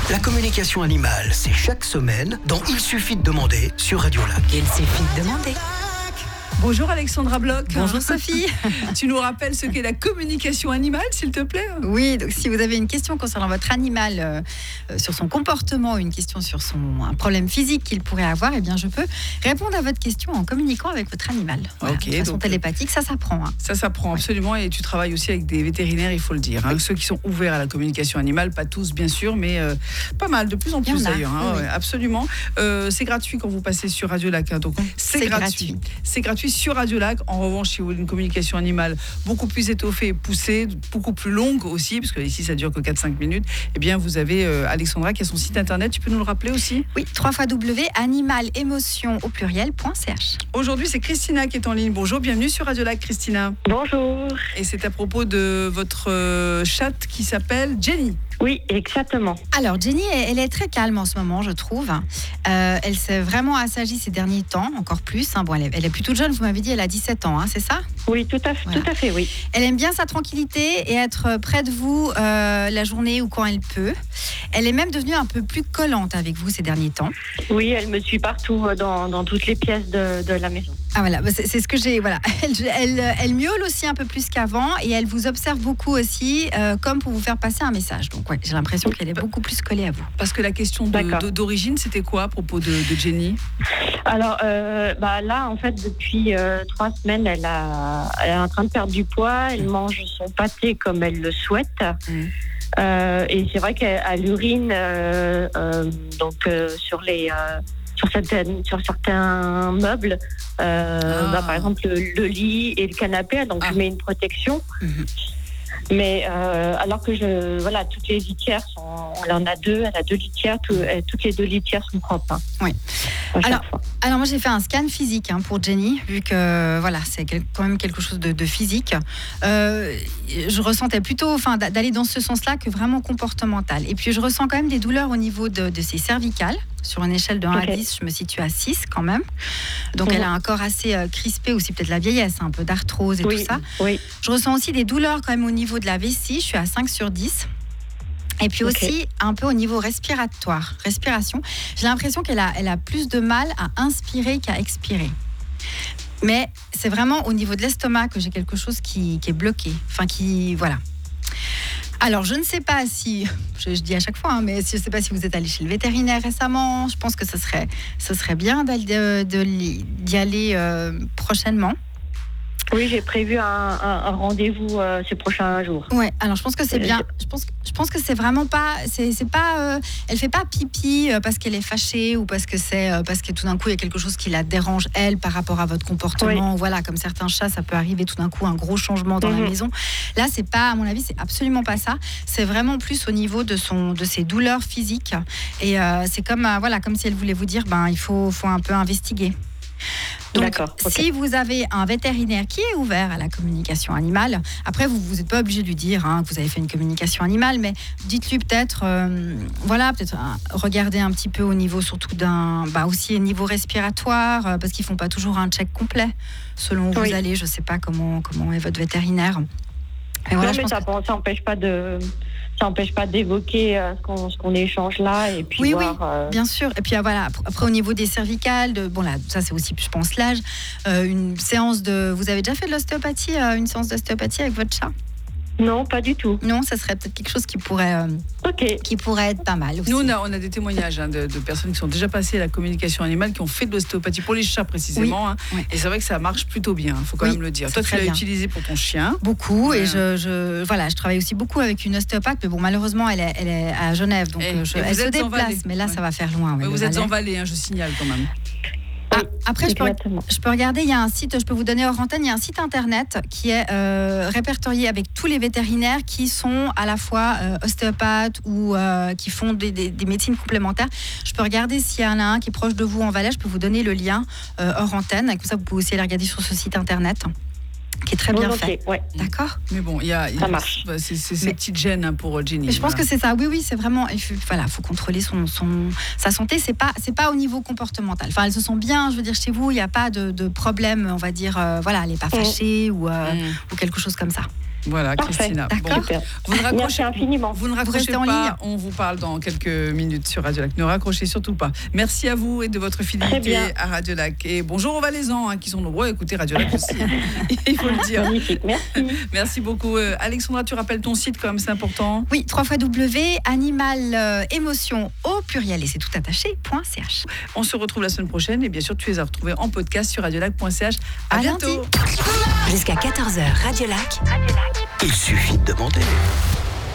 La communication animale, c'est chaque semaine dans Il suffit de demander sur Radio Lac. Il suffit de demander. Bonjour Alexandra Bloch. Bonjour Sophie. Tu nous rappelles ce qu'est la communication animale, s'il te plaît ? Oui, donc si vous avez une question concernant votre animal, sur son comportement, une question sur un problème physique qu'il pourrait avoir, eh bien je peux répondre à votre question en communiquant avec votre animal. Voilà, Ok, de façon donc, télépathique, ça s'apprend. Ça s'apprend absolument, et tu travailles aussi avec des vétérinaires, il faut le dire. Ceux qui sont ouverts à la communication animale, pas tous bien sûr, mais pas mal, de plus en plus d'ailleurs. Oui. Ouais, absolument. C'est gratuit quand vous passez sur Radio Lac. Donc c'est gratuit. C'est gratuit sur Radio Lac. En revanche, si vous voulez une communication animale beaucoup plus étoffée, poussée, beaucoup plus longue aussi, parce que ici ça dure que 4-5 minutes, eh bien vous avez Alexandra qui a son site internet. Tu peux nous le rappeler aussi ? Oui, www.animalemotion.ch. Aujourd'hui, c'est Christina qui est en ligne. Bonjour, bienvenue sur Radio Lac, Christina. Bonjour. Et c'est à propos de votre chatte qui s'appelle Jenny. Oui, exactement. Alors Jenny, elle est très calme en ce moment, je trouve. Elle s'est vraiment assagie ces derniers temps, encore plus. Bon, elle est plutôt jeune, vous m'avez dit, elle a 17 ans, c'est ça ? Oui, tout à fait, oui. Elle aime bien sa tranquillité et être près de vous la journée ou quand elle peut. Elle est même devenue un peu plus collante avec vous ces derniers temps. Oui, elle me suit partout dans toutes les pièces de la maison. Ah voilà, c'est ce que j'ai. Voilà, elle miaule aussi un peu plus qu'avant et elle vous observe beaucoup aussi, comme pour vous faire passer un message. Donc ouais, j'ai l'impression qu'elle est beaucoup plus collée à vous. Parce que la question d'origine, c'était quoi à propos de Jenny ? Alors là, en fait, depuis 3 semaines, elle est en train de perdre du poids. Elle mange son pâté comme elle le souhaite. Et c'est vrai qu'elle urine sur certains meubles, par exemple le lit et le canapé, donc je mets une protection. Mais alors que toutes les litières elle en a 2, elle a 2 litières, toutes les 2 litières sont propres. Oui. Alors moi j'ai fait un scan physique pour Jenny, vu que c'est quand même quelque chose de physique. Je ressentais plutôt d'aller dans ce sens-là que vraiment comportemental. Et puis je ressens quand même des douleurs au niveau de ses cervicales. Sur une échelle de 1 à 10, je me situe à 6 quand même. Donc elle a un corps assez crispé, aussi peut-être la vieillesse, un peu d'arthrose et tout ça. Oui. Je ressens aussi des douleurs quand même au niveau de la vessie, je suis à 5 sur 10. Et puis aussi un peu au niveau respiration. J'ai l'impression qu'elle a plus de mal à inspirer qu'à expirer. Mais c'est vraiment au niveau de l'estomac que j'ai quelque chose qui est bloqué. Alors, je ne sais pas si, je dis à chaque fois, mais je ne sais pas si vous êtes allé chez le vétérinaire récemment. Je pense que ce serait bien d'y aller prochainement. Oui, j'ai prévu un rendez-vous ces prochains jours. Ouais, alors je pense que c'est bien. Je pense que c'est vraiment pas. C'est pas. Elle fait pas pipi parce qu'elle est fâchée ou parce que tout d'un coup il y a quelque chose qui la dérange elle par rapport à votre comportement. Oui. Voilà, comme certains chats, ça peut arriver tout d'un coup un gros changement dans la maison. Là, c'est pas, à mon avis, c'est absolument pas ça. C'est vraiment plus au niveau de ses douleurs physiques. Et c'est comme si elle voulait vous dire, il faut un peu investiguer. Donc, si vous avez un vétérinaire qui est ouvert à la communication animale, après, vous n'êtes pas obligé de lui dire que vous avez fait une communication animale, mais dites-lui peut-être, regardez un petit peu au niveau surtout aussi au niveau respiratoire, parce qu'ils ne font pas toujours un check complet, selon où vous allez. Je ne sais pas comment est votre vétérinaire. Et voilà, mais ça n'empêche pas d'évoquer ce qu'on échange là et puis voir. Bien sûr. Et puis après au niveau des cervicales, ça c'est aussi, je pense, l'âge. Une séance vous avez déjà fait de l'ostéopathie, une séance d'ostéopathie avec votre chat ? Non, pas du tout. Non, ça serait peut-être quelque chose qui pourrait être pas mal aussi. Nous, on a des témoignages de personnes qui sont déjà passées à la communication animale, qui ont fait de l'ostéopathie pour les chats précisément. Oui. Et c'est vrai que ça marche plutôt bien, il faut quand même le dire. Toi, tu l'as utilisé pour ton chien. Beaucoup. Et je travaille aussi beaucoup avec une ostéopathe. Mais bon, malheureusement, elle est à Genève. Donc elle se déplace. Mais là, ça va faire loin. Vous êtes en Valais, je signale quand même. Après, je peux regarder, il y a un site, je peux vous donner hors antenne, il y a un site internet qui est répertorié avec tous les vétérinaires qui sont à la fois ostéopathes ou qui font des médecines complémentaires. Je peux regarder s'il y en a un qui est proche de vous en Valais, je peux vous donner le lien hors antenne. Comme ça, vous pouvez aussi aller regarder sur ce site internet. Qui est très bien fait. Ouais. D'accord. Mais bon, ça marche. C'est ces petites gênes pour Jenny. Je pense que c'est ça. Oui, c'est vraiment. Il faut contrôler sa santé. C'est pas au niveau comportemental. Elle se sent bien. Je veux dire, chez vous, il n'y a pas de problème. On va dire, elle n'est pas fâchée ou quelque chose comme ça. Voilà, Parfait. Christina. D'accord. Super. Vous ne raccrochez, Merci infiniment. vous ne restez raccrochez en pas, ligne. on vous parle dans quelques minutes sur Radio Lac. Ne raccrochez surtout pas. Merci à vous et de votre Très fidélité bien. à Radio Lac. Et bonjour aux Valaisans qui sont nombreux à écouter Radio Lac aussi. Il faut le dire. Magnifique, merci. Merci beaucoup. Alexandra, tu rappelles ton site quand même, c'est important. Oui, www.animal-émotion au pluriel et c'est tout attaché.ch. On se retrouve la semaine prochaine et bien sûr, tu les as retrouvés en podcast sur radiolac.ch. À bientôt. lundi. Jusqu'à 14h, Radio Lac. Il suffit de demander.